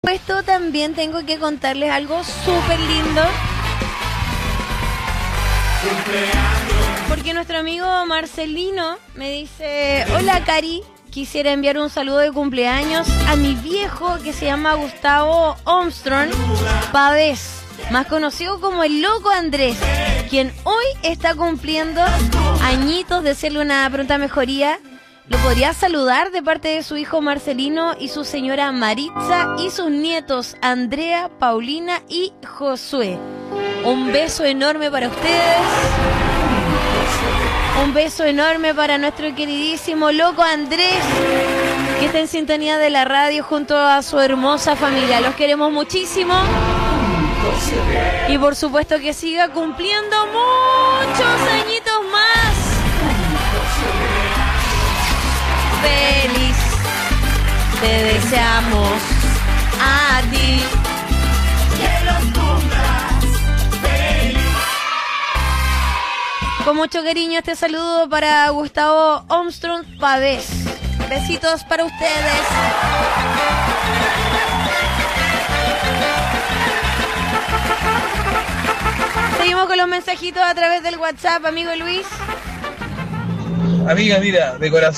supuesto, también tengo que contarles algo súper lindo. Porque nuestro amigo Marcelino me dice: hola Cari, quisiera enviar un saludo de cumpleaños a mi viejo que se llama Gustavo Armstrong Pavés, más conocido como el Loco Andrés, quien hoy está cumpliendo añitos. De serle una pronta mejoría. Lo podría saludar de parte de su hijo Marcelino y su señora Maritza y sus nietos Andrea, Paulina y Josué. Un beso enorme para ustedes. Un beso enorme para nuestro queridísimo Loco Andrés, que está en sintonía de la radio junto a su hermosa familia. Los queremos muchísimo. Y por supuesto que siga cumpliendo muchos añitos más. Feliz te deseamos a ti. Que los cumplas feliz. Con mucho cariño este saludo para Gustavo Armstrong Pavés. Besitos para ustedes. Seguimos con los mensajitos a través del WhatsApp, amigo Luis. Amiga, mira, de corazón